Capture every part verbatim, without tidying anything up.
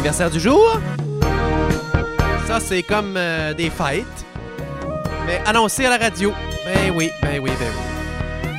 L'anniversaire du jour. Ça, c'est comme euh, des fêtes. Mais annoncé à la radio. Ben oui, ben oui, ben oui.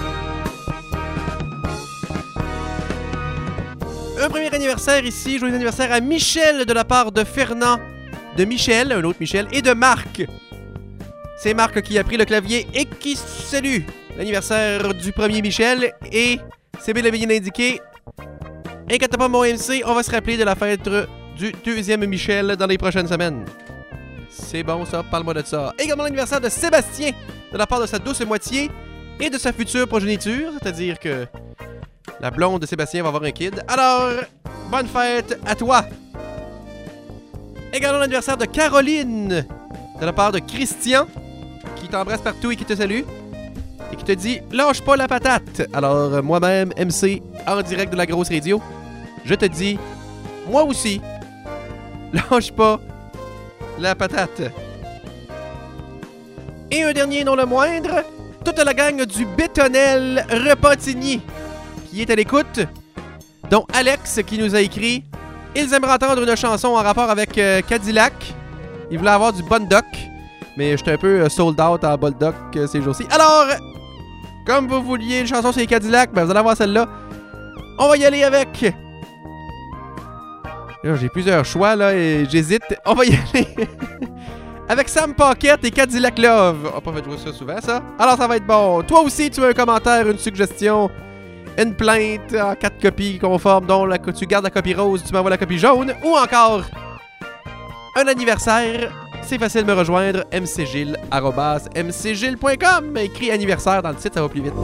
Un premier anniversaire ici. Joyeux anniversaire à Michel de la part de Fernand, de Michel, un autre Michel, et de Marc. C'est Marc qui a pris le clavier et qui salue l'anniversaire du premier Michel. Et c'est bien bien indiqué. Inquiète pas, mon M C, on va se rappeler de la fête du deuxième Michel dans les prochaines semaines. C'est bon, ça, parle-moi de ça. Également l'anniversaire de Sébastien, de la part de sa douce moitié et de sa future progéniture, c'est-à-dire que la blonde de Sébastien va avoir un kid. Alors, bonne fête à toi! Également l'anniversaire de Caroline, de la part de Christian, qui t'embrasse partout et qui te salue, et qui te dit « Lâche pas la patate ». Alors, moi-même, M C, en direct de la grosse radio, je te dis, moi aussi, lâche pas la patate. Et un dernier, non le moindre, toute la gang du Bétonnel Repentigny qui est à l'écoute, dont Alex qui nous a écrit « Ils aimeraient entendre une chanson en rapport avec euh, Cadillac. Ils voulaient avoir du Bondoc, mais j'étais un peu euh, sold out en Boldoc euh, ces jours-ci. Alors, comme vous vouliez une chanson sur les Cadillac, ben vous allez avoir celle-là. On va y aller avec... Là, j'ai plusieurs choix, là, et j'hésite. On va y aller avec Sam Paquette et Cadillac Love. On n'a pas fait jouer ça souvent, ça. Alors, ça va être bon. Toi aussi, tu as un commentaire, une suggestion, une plainte en quatre copies conformes, dont la, tu gardes la copie rose, tu m'envoies la copie jaune, ou encore un anniversaire. C'est facile de me rejoindre, m c gilles arobase m c gilles point com. Écris anniversaire dans le titre, ça va plus vite.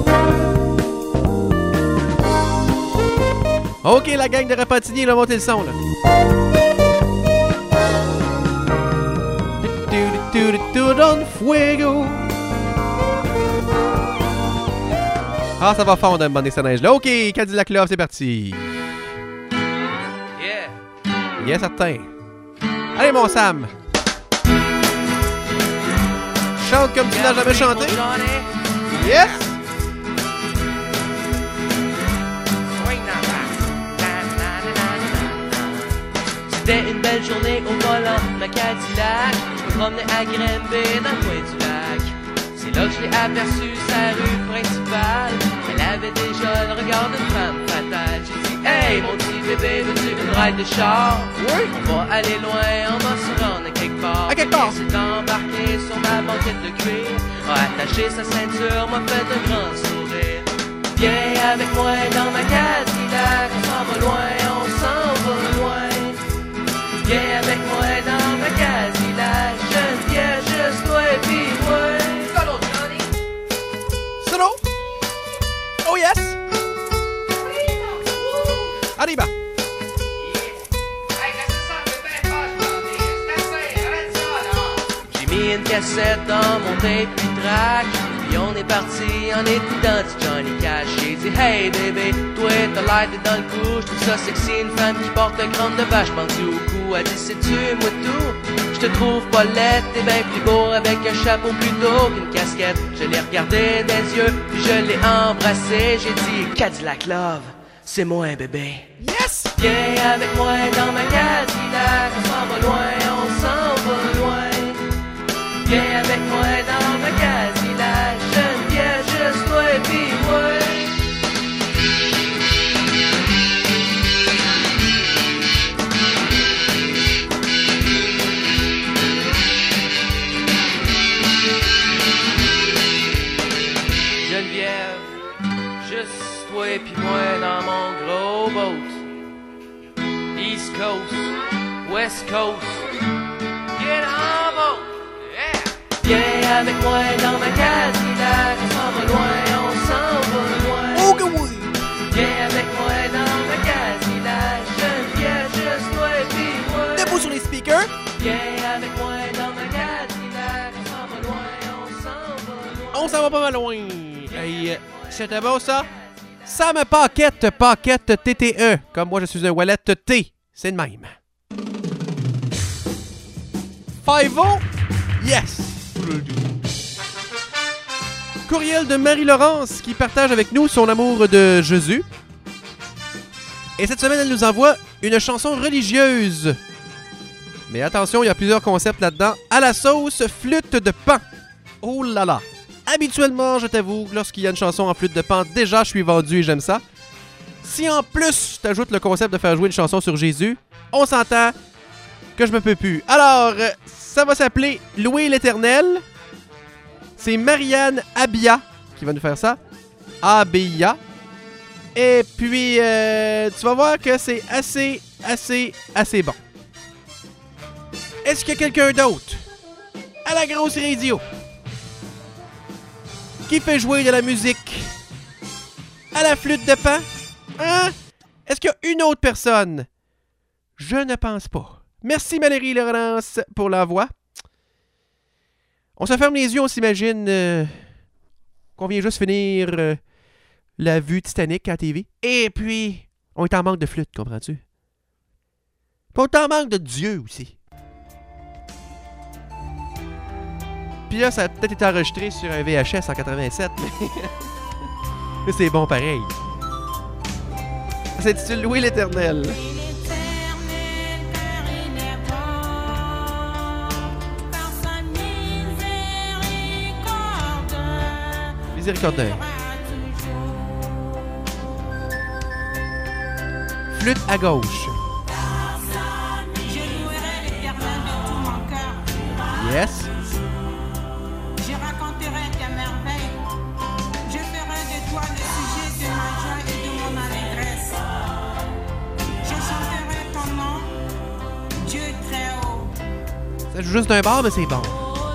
Ok, la gang de Repentigny, là, montez le son, là. Don fuego. Ah, ça va fondre, un bon des neige là. Ok, Cadillac Love, c'est parti. Yeah. Yeah, certain. Allez, mon Sam. Chante comme tu n'as jamais chanté. Yes. C'était une belle journée au volant de ma Cadillac. Je me promenais à Grimby dans le coin du lac. C'est là que je l'ai aperçue, sa rue principale. Elle avait déjà le regard d'une femme fatale. J'ai dit, hey mon petit bébé, veux-tu une ride de char? Oui. On va aller loin, on va se rendre à quelque part. À quelque part. Elle s'est embarquée sur ma banquette de cuir. A attaché sa ceinture, m'a fait un grand sourire. Viens avec moi dans ma Cadillac. On s'en va loin, on s'en va loin. Viens avec moi dans ma Cadillac. Je viens juste toi et puis moi. Solo, Johnny. Solo. Oh yes. Arriba. J'ai mis une cassette dans mon tape puis track. Puis on est parti en écoutant du Johnny Cash. J'ai dit hey bébé, toi t'as l'air d'être dans le coup. J'trouve ça sexy une femme qui porte un crâne de vache pendu au cou. Elle dit sais-tu moi tout? Je te trouve pas laide, t'es bien plus beau avec un chapeau plutôt qu'une casquette. Je l'ai regardé des yeux, puis je l'ai embrassé. J'ai dit Cadillac Love, c'est moi bébé. Yes. Viens avec moi dans ma Cadillac. On s'en va loin, on s'en va loin. Viens avec moi dans ma Cadillac. Je viens juste toi et puis moi. Geneviève, juste toi et puis moi dans mon gros boat. East Coast, West Coast, get on boat. Viens avec moi dans ma Cadillac. On s'en va loin, on s'en va loin. Oh que oui. Viens avec moi dans ma Cadillac. Je viens juste toi et puis moi. Debout sur les speakers. Viens avec moi dans ma Cadillac. On s'en va loin, on s'en va loin. On s'en va pas mal loin. Hey, c'était bon ça? Sam Paquette, Paquette T T E. Comme moi je suis un wallet T. C'est le même. Five-O? Yes! Courriel de Marie-Laurence qui partage avec nous son amour de Jésus. Et cette semaine, elle nous envoie une chanson religieuse. Mais attention, il y a plusieurs concepts là-dedans. À la sauce flûte de Pan. Oh là là. Habituellement, je t'avoue, lorsqu'il y a une chanson en flûte de Pan, déjà je suis vendu et j'aime ça. Si en plus, t'ajoutes le concept de faire jouer une chanson sur Jésus, on s'entend que je me peux plus. Alors, ça va s'appeler Louer l'Éternel. C'est Marianne Abia qui va nous faire ça. A B I A. Et puis, euh, tu vas voir que c'est assez, assez, assez bon. Est-ce qu'il y a quelqu'un d'autre à la grosse radio qui fait jouer de la musique à la flûte de Pan? Hein? Est-ce qu'il y a une autre personne? Je ne pense pas. Merci Valérie Laurence pour la voix. On se ferme les yeux, on s'imagine euh, qu'on vient juste finir euh, la vue Titanic à la T V. Et puis, on est en manque de flûte, comprends-tu? Puis on est en manque de Dieu aussi. Puis là, ça a peut-être été enregistré sur un V H S en quatre-vingt-sept, mais, mais c'est bon pareil. Ça s'intitule Louer l'Éternel. Miséricordieux. Flûte à gauche. Je louerai l'Éternel de tout mon cœur. Yes. Je raconterai tes merveilles. Je ferai de toi le sujet de ma joie et de mon allégresse. Je chanterai ton nom, Dieu très haut. Ça joue juste d'un bar, mais c'est bon.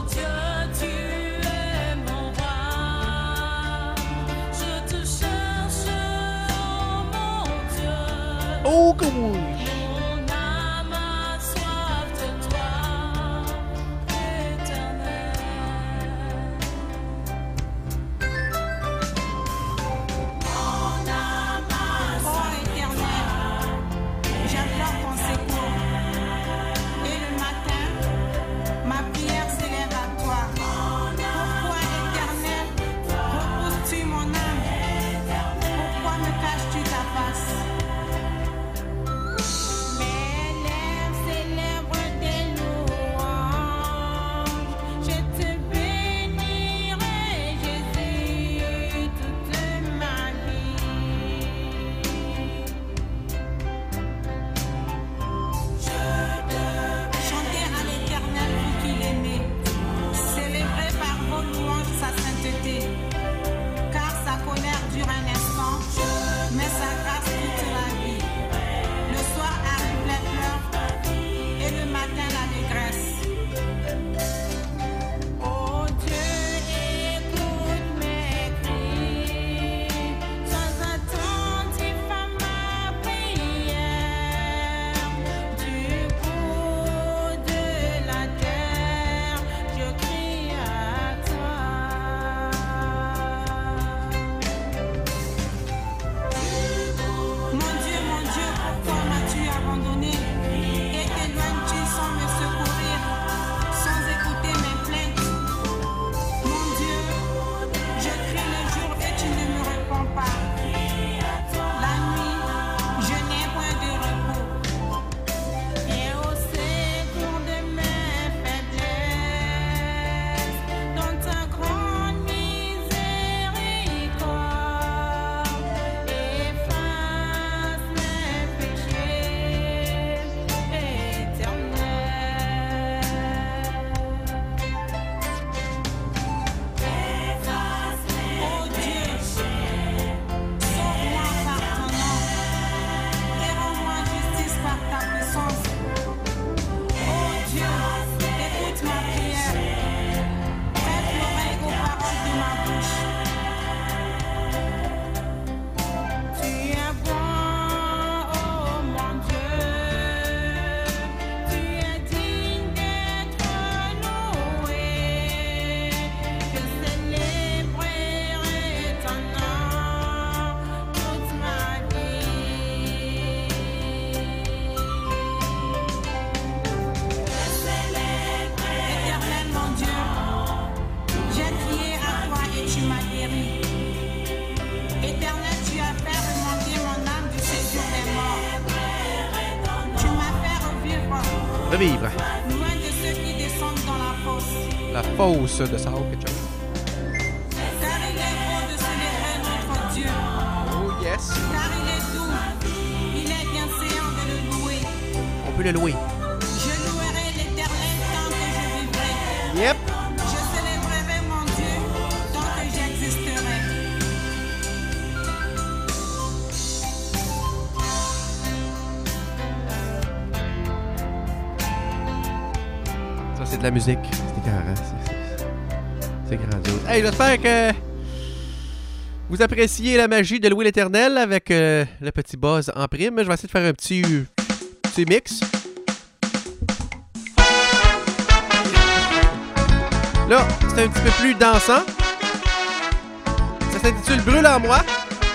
Oh, que oui! Mon âme a soif de toi, Éternel. Mon âme a Oh soif de Éternel, j'implore ton secours. Et le matin, ma prière s'élève à toi. Pourquoi Éternel, repousses-tu mon âme? Pourquoi me caches-tu ta face? Revivre. loin de ceux qui descendent dans la fosse. La fosse de Sao, quelque chose. Car il est beau de célébrer notre Dieu. Oh yes. Car il est doux. Il est bienséant de le louer. On peut le louer. Je louerai l'Éternel tant que je vivrai. Yep. Je célébrerai mon Dieu tant que j'existerai. Ça, c'est de la musique. C'est écœurant. C'est- c'est- C'est grandiose. Hey, j'espère que vous appréciez la magie de louer l'Éternel avec euh, le petit buzz en prime. Je vais essayer de faire un petit, petit mix. Là, c'est un petit peu plus dansant. Ça s'intitule Brûle en moi.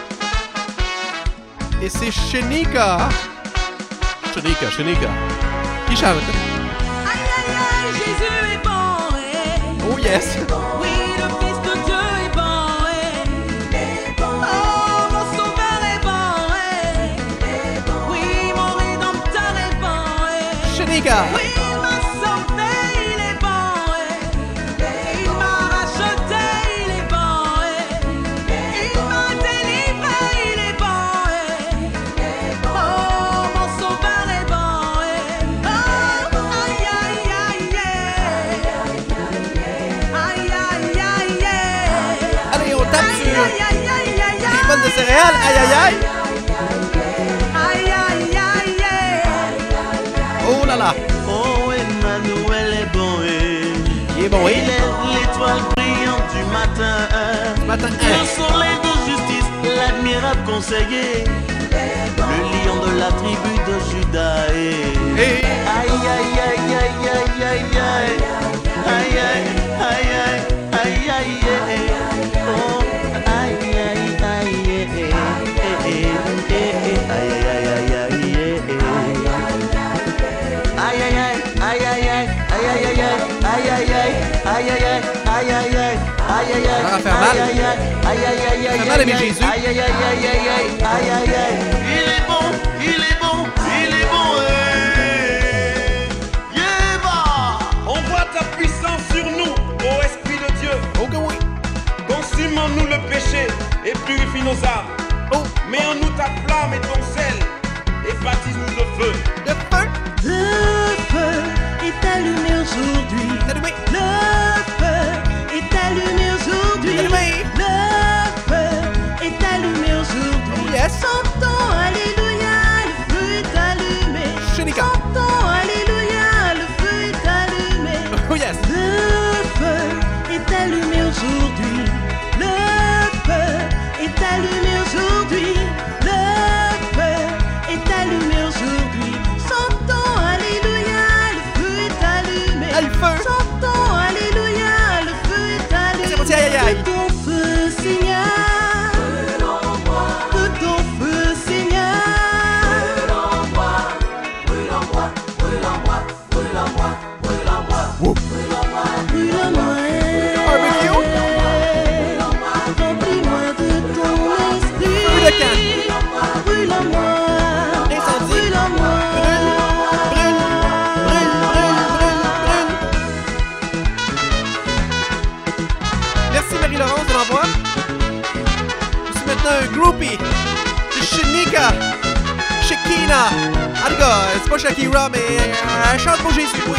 Et c'est Shenika. Shenika, Shenika. Qui chante. Aïe aïe aïe, Jésus est bon, eh. Oh yes. Oui, le Fils de Dieu est bon, eh. Oh, mon Sauveur est bon, eh. Oui, mon Rédempteur est bon, eh. Shenika. Oui, il m'a sauvé, il est bon, eh. Il m'a racheté, il est bon, eh. Il m'a délivré, il est bon, eh. Oh, mon Sauveur est bon, eh. Oh, aïe aïe aïe, eh. Aïe aïe aïe, eh. Allez, on tape Aïe sur aïe aïe aïe aïe, les bonnes de céréales. Aïe, aïe, aïe. aïe aïe aïe, eh. Oh là là. Oh, Emmanuel est bon et Il est bon, oui. il est l'étoile brillante du matin. Ce matin, Le hein. soleil de justice, l'admirable conseiller, le lion de la tribu de Juda. Et Hey. aïe aïe aïe aïe aïe aïe aïe aïe aïe aïe aïe aïe aïe oh aïe aïe aïe aïe aïe aïe aïe Ça va faire mal. Ça fait mal, mais Jésus. Il est bon, il est bon, il est bon. eh. Yéba, On voit ta puissance sur nous, ô Esprit de Dieu. Oh que oui. Consume en nous le péché et purifie nos âmes. Oh, Mets en nous ta flamme et ton sel et baptise-nous de feu. le feu. Le feu est allumé aujourd'hui. C'est allumé. Le feu est allumé aujourd'hui. C'est allumé. Le feu est allumé aujourd'hui. Oh yes. Chantons Alléluia, le feu est allumé. Shenika. Chantons Alléluia, le feu est allumé. Oh yes. Le feu est allumé aujourd'hui. Le feu est allumé aujourd'hui. Le feu est allumé aujourd'hui. Chantons Alléluia, le feu est allumé. Ah, le feu. Chantons Alléluia, le feu est allumé. C'est parti, aïe, aïe, aïe. De ton feu, Seigneur. De ton feu, Seigneur. Brûle-moi, Barbecue. remplis-moi de ton esprit. Brûle le camp. Brûle-moi, Incendie. brûle-moi. Brûle, brûle, brûle, brûle, brûle, brûle. Merci Marie-Laurence de l'envoi. Je suis maintenant un groupie de Shenika. Shekina. En tout cas, c'est pas Shakira, mais euh, elle chante pour Jésus, oui.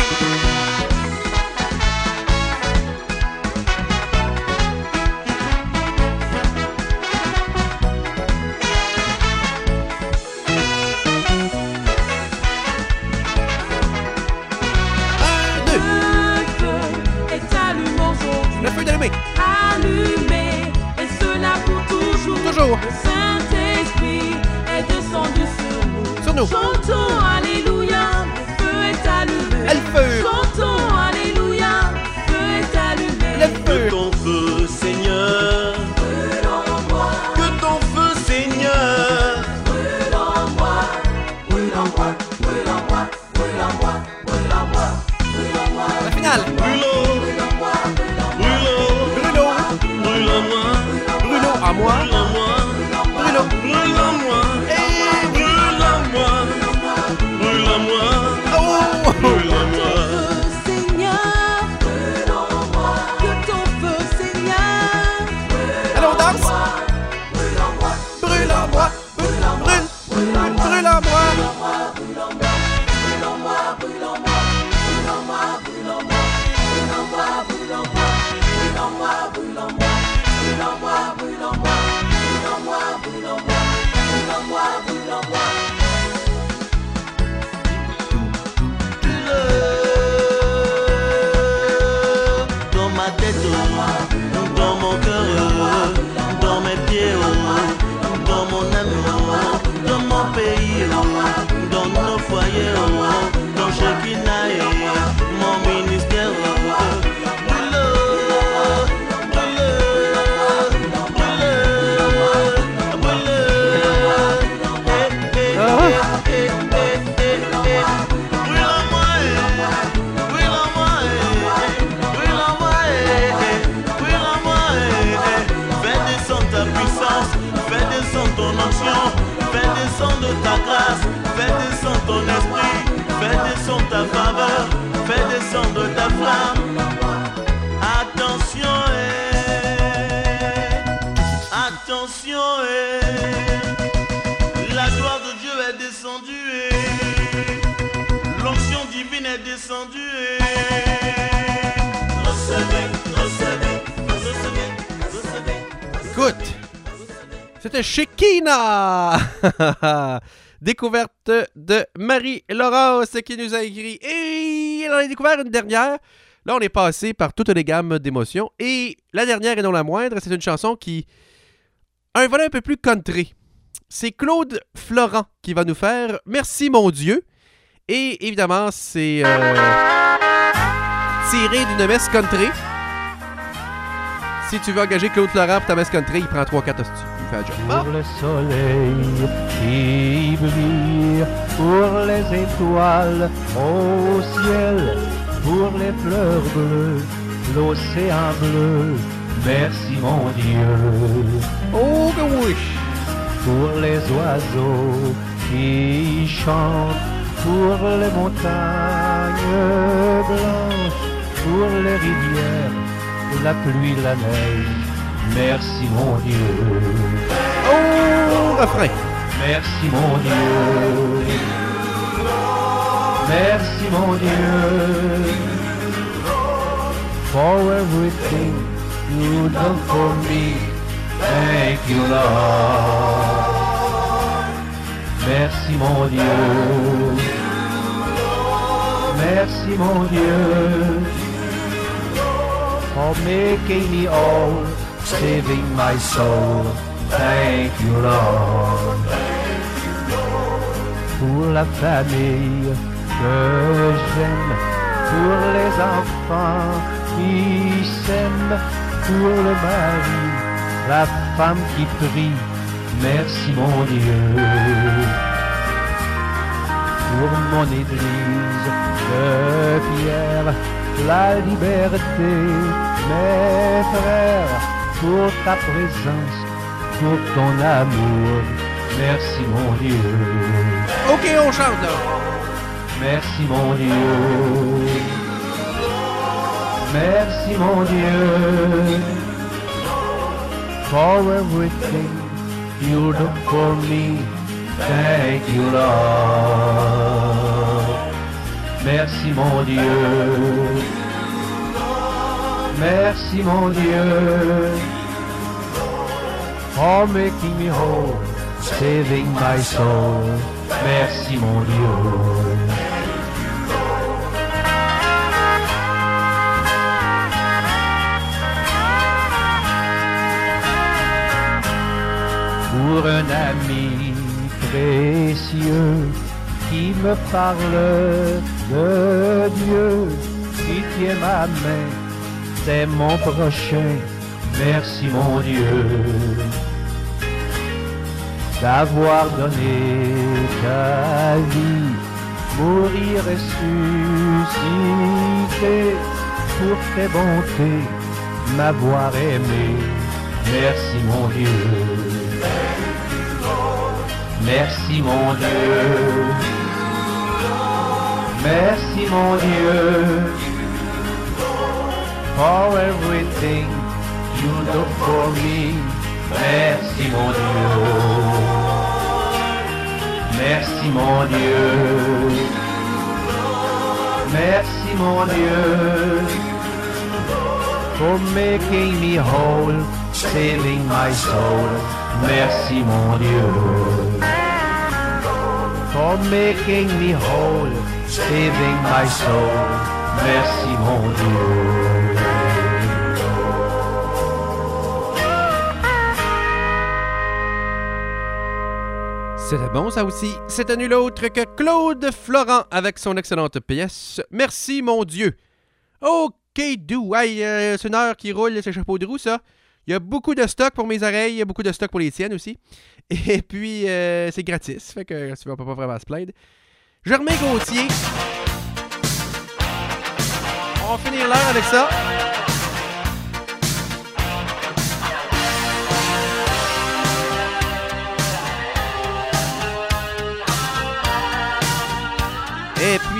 Un, deux. Le feu est allumé aujourd'hui. Le feu est allumé. Allumé, et cela pour toujours. Toujours. Le Saint-Esprit est descendu sur nous. Sur nous. Chantons Alléluia, le feu est allumé. Le feu. Chantons Alléluia, le feu est allumé. Le que feu. ton feu, Seigneur. Que ton feu, Seigneur. La finale. Brûle-le, brûle-le, Bruno. brûle-moi, Bruno à moi. brûle-moi, Bruno. brûle-moi, Et brûle-moi, brûle-moi, oh. brûle-moi. onction. Fais descendre ta grâce, fais descendre ton esprit, fais descendre ta faveur, fais descendre ta flamme. Attention, eh, attention, eh, la gloire de Dieu est descendue, eh, l'onction divine est descendue, eh. Recevez, recevez, recevez, recevez. Écoute, c'était Shekinah! Découverte de Marie-Laurence qui nous a écrit. Et elle en a découvert une dernière. Là, on est passé par toutes les gammes d'émotions. Et la dernière et non la moindre, c'est une chanson qui a un volet un peu plus country. C'est Claude Florent qui va nous faire Merci mon Dieu. Et évidemment, c'est euh, tiré d'une messe country. Si tu veux engager Claude Florent pour ta messe country, il prend trois quatre hosties. Il fait un job. Pour le soleil qui brille, pour les étoiles au ciel, pour les fleurs bleues, l'océan bleu, merci mon Dieu. Oh que oui! Pour les oiseaux qui chantent, pour les montagnes blanches, pour les rivières, la pluie, la neige, merci mon Dieu. Oh, refrain! Merci mon Dieu. Merci mon Dieu. For everything you done for me. Thank you Lord. Merci mon Dieu. Merci mon Dieu. For making me whole, saving my soul. Thank you, Lord. Pour la famille que j'aime, pour les enfants qui s'aiment, pour le mari, la femme qui prie, merci mon Dieu. Pour mon église de pierre, la liberté, mes frères, pour ta présence, pour ton amour, merci mon Dieu. Ok, on chante là. Merci mon Dieu. Merci mon Dieu. For everything you do for me, thank you Lord. Merci mon Dieu. Merci mon Dieu. For making me whole, saving my soul. Merci mon Dieu. Pour un ami précieux qui me parle de Dieu, qui tient ma main, c'est mon prochain. Merci mon Dieu d'avoir donné ta vie, mourir ressuscité pour tes bontés, m'avoir aimé. Merci mon Dieu. Merci mon Dieu. Merci mon Dieu. For everything you do for me. Merci mon Dieu. Merci mon Dieu. Merci mon Dieu. For making me whole, saving my soul. Merci mon Dieu. For making me whole, saving my soul. Merci mon Dieu. C'était bon, ça aussi. C'était nul autre que Claude Florent avec son excellente pièce « Merci, mon Dieu ». OK, do. Hey, euh, c'est une heure qui roule, c'est chapeau de roue, ça. Il y a beaucoup de stock pour mes oreilles, il y a beaucoup de stock pour les tiennes aussi. Et puis, euh, c'est gratis, fait que tu vas pas vraiment se plaindre. Germain Gauthier. On va finir l'heure avec ça.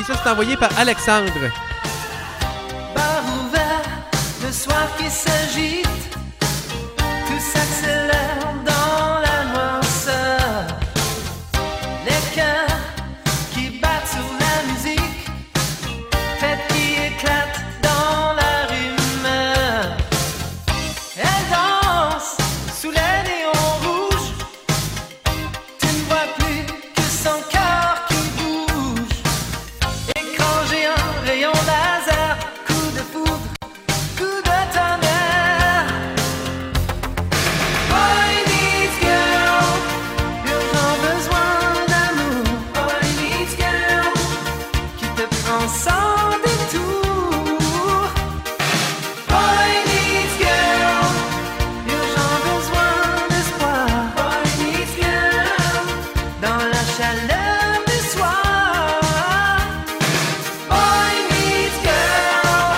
ça, c'est envoyé par Alexandre. Bar ouvert, le soir qui s'agite, tout s'accélère dans la noirceur. Les cœurs qui battent sur la musique, fête qui éclate dans la rumeur. Elle danse sous les néons rouges, tu ne vois plus que son cœur qui bouge. Écran géant, rayon laser, coup de foudre, coup de tonnerre. Boy needs girl, urgent besoin d'amour. Boy needs girl, qui te prend sans détour. Boy needs girl, urgent besoin d'espoir. Boy needs girl, dans la chaleur du soir. Boy needs girl.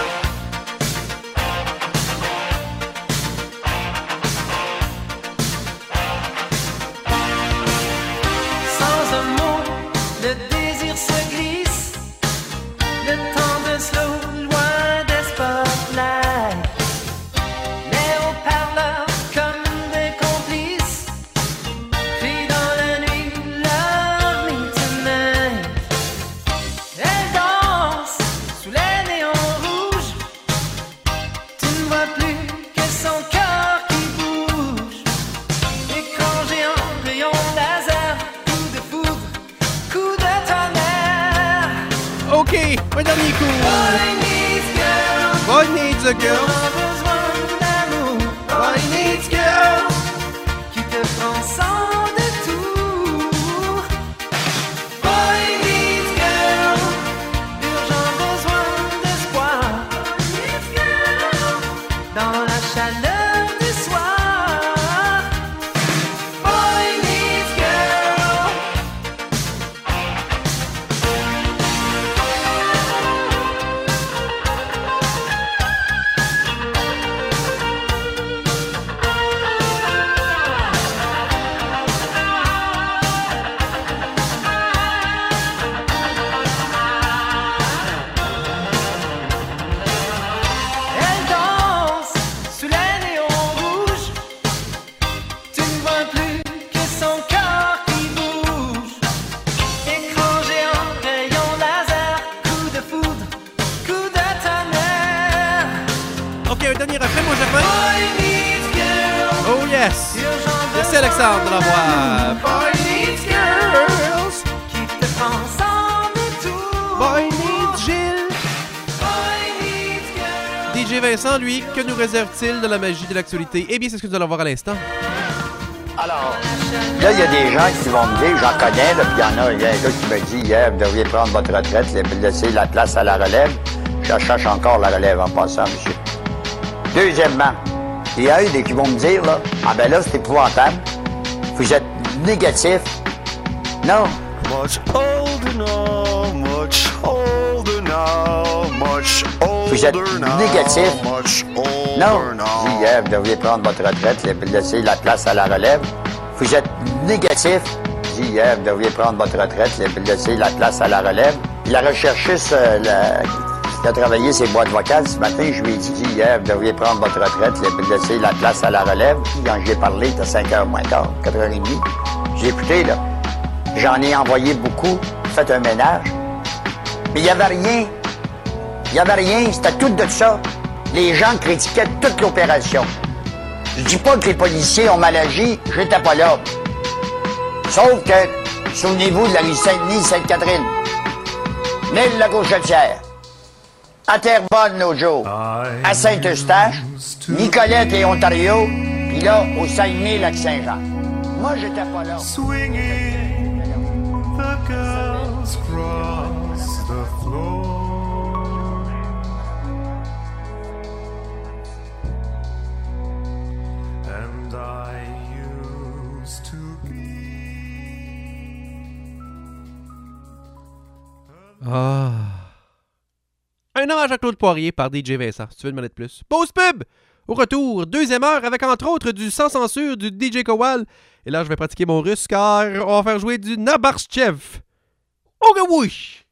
Sans un mot, le désir se glisse, le temps de slow loin des spotlights. Les haut-parleurs comme des complices crient dans la nuit, love me tonight. Elle danse sous les néons rouges, tu ne vois plus que son cœur qui bouge. Écran géant, rayon laser, coup de foudre, coup de tonnerre. OK, un dernier coup. Boy needs girl, Boy needs a girl. urgent besoin d'amour. Boy needs girl, qui te prend sans détour. Boy needs girl, urgent besoin d'espoir. Boy needs girl, dans la chaleur du soir. Boy needs girl. Elle danse sous les néons rouges, tu ne vois plus que son cœur qui bouge. Écran géant, rayon laser, coup de foudre, coup de tonnerre. OK, un dernier refrain, mon Germain. Boy needs girl, Oh yes. urgent Merci besoin Alexandre de la voix. Boy needs girls, qui te prend sans détour. Boy needs Gilles. Boy needs girl. D J Vincent, lui, que nous réserve-t-il de la magie de l'actualité? Eh bien, c'est ce que nous allons voir à l'instant. Alors, là, il y a des gens qui vont me dire, j'en connais, là, puis il y en a, il y a un gars qui me dit, hier, vous devriez prendre votre retraite, laisser la place à la relève. Je cherche encore la relève en passant, monsieur. Deuxièmement, il y a des qui vont me dire, là, ah ben là, c'est épouvantable. Vous êtes négatif. Non. Much older now, much older now, much older Vous êtes now, négatif. much older Non. now. Je dis, hier, vous devriez prendre votre retraite, laisser la place à la relève. Vous êtes négatif. Je dis, hier, vous devriez prendre votre retraite, laisser la place à la relève. La recherchiste, euh, la- qui a travaillé ses boîtes vocales ce matin, je lui ai dit, hier, vous devriez prendre votre retraite, laisser la place à la relève. Quand j'ai parlé, c'était cinq heures moins quart, quatre heures trente. J'ai écouté, là. J'en ai envoyé beaucoup, fait un ménage. Mais il n'y avait rien. Il n'y avait rien, c'était tout de ça. Les gens critiquaient toute l'opération. Je dis pas que les policiers ont mal agi, j'étais pas là. Sauf que, souvenez-vous de la rue Saint-Denis, Sainte-Catherine. L'île la Gauchetière. À Terrebonne, l'autre jour. À Saint-Eustache. Nicolette et Ontario. Puis là, au Saguenay-Lac-Saint-Jean. Moi, j'étais pas là. Swinging, the girls cross the floor. And I used to be. Ah. Un hommage à Claude Poirier par D J Vincent, si tu veux demander de plus. Pause pub! Au retour, deuxième heure avec entre autres du sans censure du D J Kowal. Et là, je vais pratiquer mon russe car on va faire jouer du Nabarchev. Oh que oui!